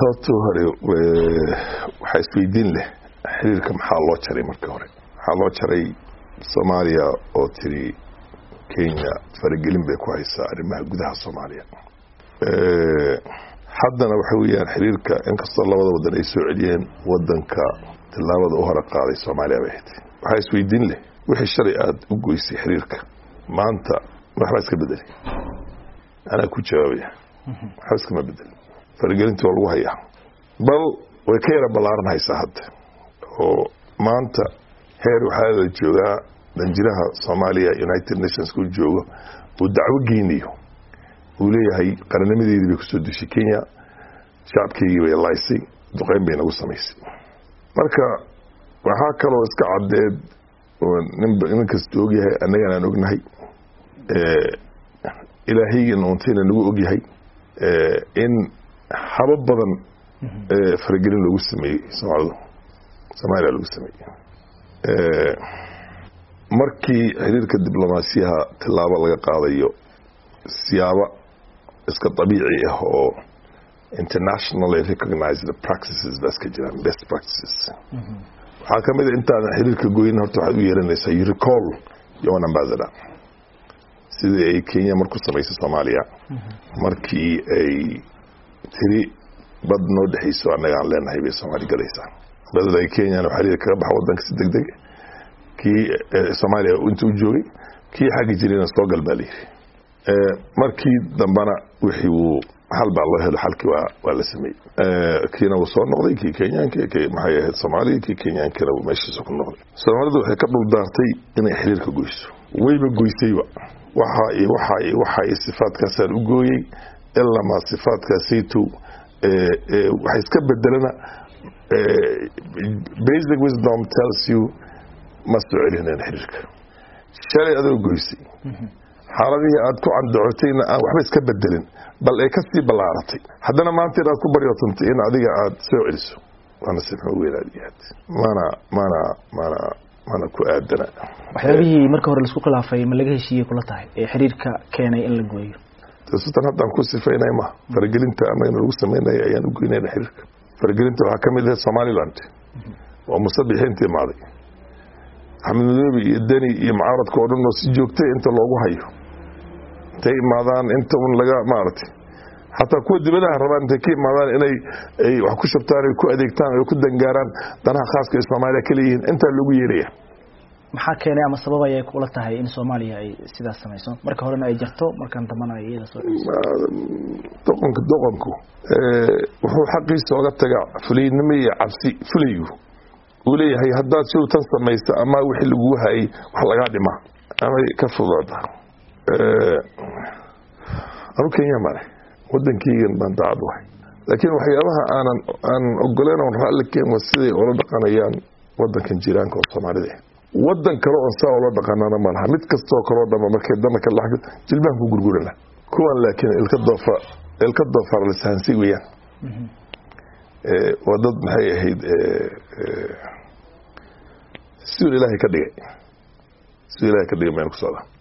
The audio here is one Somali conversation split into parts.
horta hore waxa isweydiin leh xiriirka maxaa loo jaray markii hore waxaa loo jaray Soomaaliya oo tiri Kenya faragelin bay ku haysaa arrimaha gudaha Soomaaliya haddana waxa weeyaan xiriirka inkastoo labada wadan ay soo celiyeen wadanka tilaabada u hore qaaday Soomaaliya bay ahayd waxa isweydiin leh wixii shalay aad u goysay xiriirka maanta waxa iska bedelay ana ku jawaabaya waxa iska ma bedelay faragelinta waa lagu hayaa bal way ka yara balaaran haysaa hadda oo maanta heer waxaa la joogaa danjiraha Soomaaliya United Nations ku joogo oo dacwo geynayo uu leeyahay qarannimadiisa bay ku soo dishay Kenya shacabkii way laysay duqeyn bay nagu samaysay marka waxa kale oo iska cadeed oo nin kasta og yahay annaga aan ognahay ilaahayga noonteena nagu og yahay in habab badan faragelin lagu sameeyay Soomaaliya lagu sameeyay markii xiriirka diblomaasiyaha tilaabo laga qaadayo siyaabo iska dabiici ah oo internationally recognized practices best practices waxa kamid ah inta xiriirka gooyin horta waxa u yeeranaysaa you recall your ambassador sidii ay Kenya markuu sameysay Soomaaliya markii ay tiri bad noo dhaxayso anaga aan leenahay bay Soomaali galaysaa badalay Kenya oo xiriirka ka baxay wadanka si degdeg kii Soomaaliya intuu joogay kii xaq jirina soo galbalay markii dambana wixii uu hal baa loo helo halkii waa la sameeyay kiina uu soo noqday kii Kenyaanka maxay ahayd Soomaaliya kii Kenyaanka uu meeshiisa ku noqday Soomaalidu waxay ka dhul daartay inay xiriirka goyso wayba goysayba waxa sifaadkaas u gooyay ilaa ma sifaadkaasiitu waxa iska bedelana basic wisdom tells you must celina xiriirka shalay adoo goysay xaaladii aad ku candacotayna aan waxba iska bedelin bal ay ka sii balaaratay haddana maanta aad ku baryotantay in adiga aad soo celiso waana si xun weelaadiyaad mana ku aadana waxyaabihii marka hore la isku khilaafay ma laga heshiiyay kula tahay ee xiriirka keenay in la gooyo tasatan hadda ku sifaynay ma faragelinta ama in lagu sameeyay ayaan u goynay xiriirka faragelinta waxa kamid ah Somaliland oo musabixiintii maaday xamdulillah iyo dani iyo mucaaradka oo dhan oo si joogtay inta loogu hayo tay maadaan inta un laga maartay hatta ku dibadaha rabaan intay ka maadaan inay wax ku shabtaan ay ku adeegtaan ay ku dangaaraan danaha khaaska ee Soomaaliya kaliya inta lagu yeeray maxaa keenay ama sabab ay kula tahay in Soomaaliya ay sidaas sameeyso marka horena ay jirto markan dambana ay iyada soo doqonku wuxuu xaqiisa uga taga fuliynimo iyo cabsi fuliyo وليه هدات شو تنصمي أما وحي اللي هاي وحلا قاعد ما أما كفضل أنا كينيا ماله ودن كيين بنتعب واحد لكن وحيابها أنا أقولنا ونحل لك كين وسيدي ولا دقنا يان ودن كان جيران كون صمار ده ودن كرو أنسا ولا دقنا أنا مالها متكستو كرو دم ما كدم كل حاجة جلبان بقول لنا كون لكن الكضفة لسانسي وياه ودد محي هيد سؤال الله كدقي ما ينقص هذا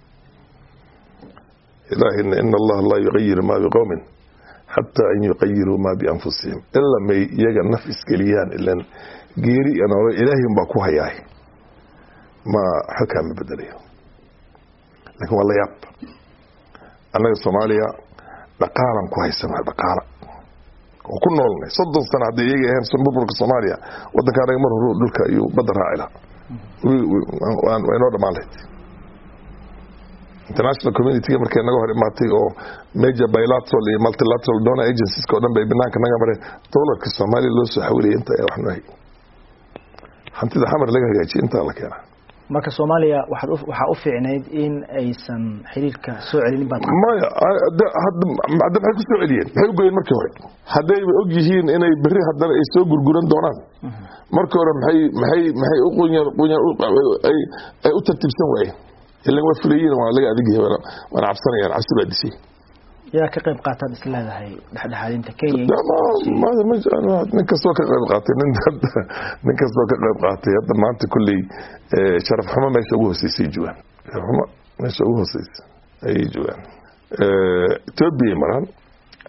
إله إن الله لا يغير ما بقوم حتى أن يغيروا ما بأنفسهم إلا ما يجا نفس كليان إلا غيري أنا إلهي مباكوها ياهي ما حكم بدليه لكن والله ياب أنا الصوماليا بقارا كويسة مع بقارا وكنا نقول صدق سنة دقيقة هم سنبرك الصوماليا وده كان يمر دولك بدر عائلة وينور مالت international community markay naga hor imaatay oo major bilateral iyo multilateral donor agencies ka dhan bay banaanka naga maray doolarka Soomaaliya loo soo xawilay inta ay waxnahay hantida xamar laga hagaajiyay inta la keenay marka Soomaaliya waxa u fiicneed in aysan xiriirka soo celin baad ma hadda maxay ku soo celiyeen maxay u go'een markii hore haday og yihiin inay bari haddana ay soo gurguran doonaan markii hore maxay u qoonyar ay u tartiibsan waayeen ilaa waa fulayeen waa laga adeegay wana cabsanayaan casba disay yaa ka qayb qaatay islaadahay dhaxdhaxaadinta Kenya ma ninkastoo ka qayb qaatay ninkastoo ka qayb qaatay hadda maanta kulli sharaf xumo meesha ugu hooseysay joogan xumo meesha ugu hooseysay ay joogan Ethiopia maran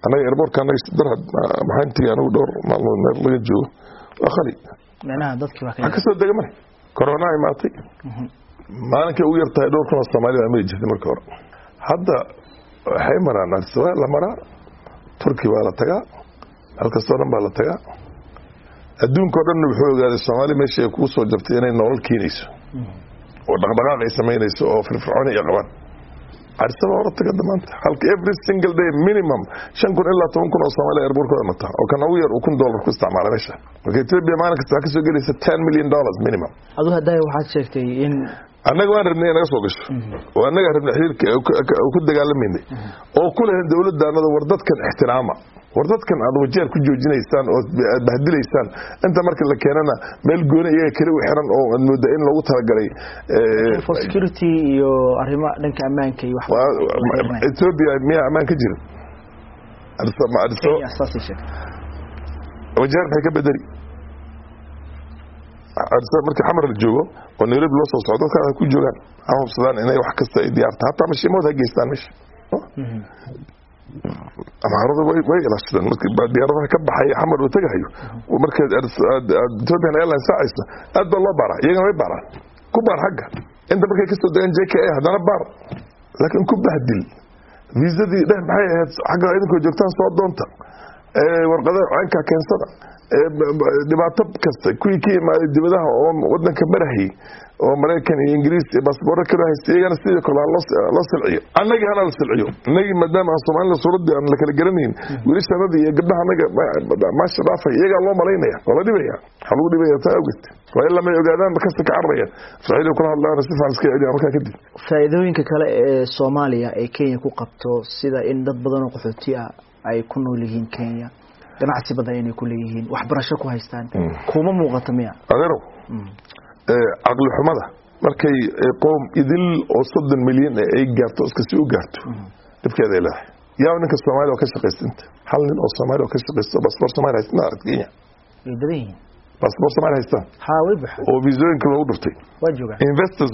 anaga airportka anaga darad maxaantii anagu dhowr maalmood meel laga joogo waa khali macnaha dadkii waa ka soo degmay corona imaatay maalinka ugu yartahay dhowr kun oo Soomaaliya ma jirtay markii hore hadda waxay maraan Soomaaliya la maraa Turki waa la tagaa halkaasoo dhan baa la tagaa adduunka oo dhan wuxuu ogaaday Soomaaliya meesha ay ku soo jabtay inay nolol keenayso oo dhaqdhaqaaq ay sameynayso oo firfircoon ay qabaan arsaba hore taga damaanta halka every single day minimum 5,000 ilaa 10,000 oo Soomaaliya airportkooda mata oo kan ugu yar $1,000 ku isticmaala meesha marka Ethiopia maalin kasta ka soo gelaysa $10 million minimum aduu haday waxaad sheegtay in anaga waan rabnay inaga soo gasho oo anaga rabnay xiriirka ku dagaalameynay oo kule dawladdaanada war dadkan ixtiraama war dadkan aad wajeer ku joojinaysaan oo bahdilaysaan inta marka la keenana meel gooni iyaga kale u xiran oo aad moodo in lagu talagalay for security iyo arrimo dhanka ammaanka iyo wax Ethiopia miya ammaan ka jira wajeer maxay ka bedeli arsa markii xamar la joogo oo Nairobi loo soo socdo dadka ku joogan hawsadaan inay wax kasta ay diyaarta hatta mashiimood ha geystaan meesha ama arada way ilaashadaan markii diyaaradaha ka baxay xamar uu tagayo markii Ethiopian Airlines saacaysa aad baa loo baara iyaga way baaraan ku baar xagga inta markay ka soo degan JKA hadana baar laakiin ku bahdil viisadii dheer maxay ahayd xagga idinkoo joogtaan soo doonta warqadaha caanka keensada dhibaato kasta kuwii ka imaaday dibadaha oo wadanka marahay oo Mareykan iyo Ingiriis iyo baasaboorka kala haystay iyagana sidoo kale loo silciyo annaga hana la silciyo annaga maadaama Soomaaliya suuradii aan la kala garanayn wiilashanada iyo gabdhaha annaga maasha dhaafay iyaga loo maleynaya wala dhibaya xaluu dhibaya taawgid waa in lama ogaadaan ka saka carraya Soomaaliya kula hadlaan si fiican iska celiya marka kadib faa'iidooyinka kale ee Soomaaliya ee Kenya ku qabto sida in dad badan oo qaxooti ah ay ku nool yihiin Kenya ganacsi badan inay ku leeyihiin waxbarasho ku haystaan kuma muuqato miya adeero aqli xumada markay qoom idil oo 30 milyan ay gaarto iska sii u gaarto dibkeeda ilaahay yaa ninka Soomaaliya oo ka shaqeysanta hal nin oo Soomaaliya oo ka shaqeysto baasaboor Soomaaliya haystaa Kenya idriin baasaboor Soomaaliya haystaa ha way baxay oo viisooyinka lagu dhurtay waa jooga investors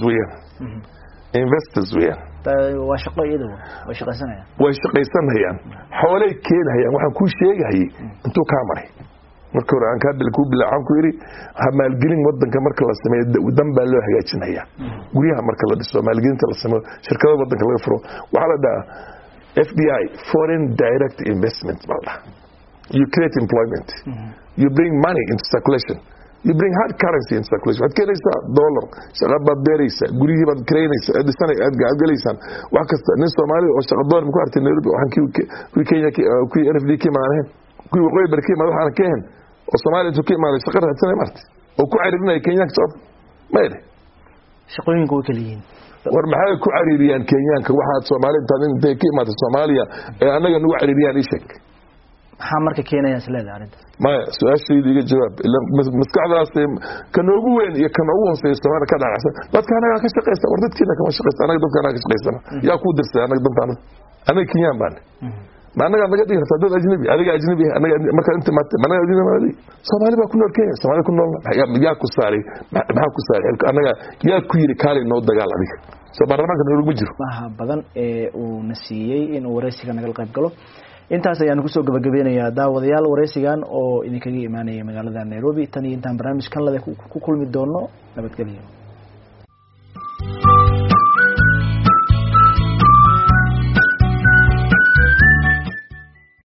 weeyaan waa shaqo iyadoo way shaqaysanayaan xoolay keenayaan waxaan ku sheegay intuu ka maray marka hore aan ka dal ku bilaacaan ku yiri ha maalgelin wadanka marka la sameeyo wadan baa loo hagaajinayaa guriyaha marka la dhiso maalgelinta la sameeyo shirkado wadanka laga furo waxa la dhahaa FDI foreign direct investment baa you create employment you bring money into circulation you bring hard currency in circulation what can is dollar shaqada beeraysa guriyada baad kreynaysa adisana aad galaysan wax kasta nin Soomaali oo shaqo door ku artay Nairobi waxaan ku Kenya ku RFD ki maanahay ku qoy barkii madaxana keen oo Soomaali intuu ka imaaday shaqada hadsan martay oo ku caribnay Kenya ka soo meede shaqooyinka way kala yihiin war maxay ku caribiyaan Kenyaanka waxa Soomaali intay ka imaaday Soomaaliya ee anaga nagu caribiyaan ishak maxaa marka keenaya isleedahay arinta ma su'aashayda iga jawaab ila maskaxdaas kan ugu weyn iyo kan ugu hooseeya Soomaaliya ka dhacaysa dadka anaga ka shaqeysta war dadkiina kama shaqeysta anaga dadka anaga ka shaqeysta yaa ku dirsay anaga dantaana anaga Kenyan baan ma anaga naga dhigta dad ajnabi anaga marka inta ma anaga ajnabi Soomaali baa ku nool Kenya Soomaali ku nool yaa ku saaray maxaa ku saaray anaga yaa ku yiri kaalay noo dagaal adiga sabarnaanka nagu jiro maaha badan ee uu nasiiyay in uu wareysiga naga qayb galo intaas ayaan ku soo gabagabeynayaa daawadayaal wareysigan oo idinkaga imaanaya magaalada Nairobi tan iyo intaan barnaamijkan la ku kulmi doono nabadgelyo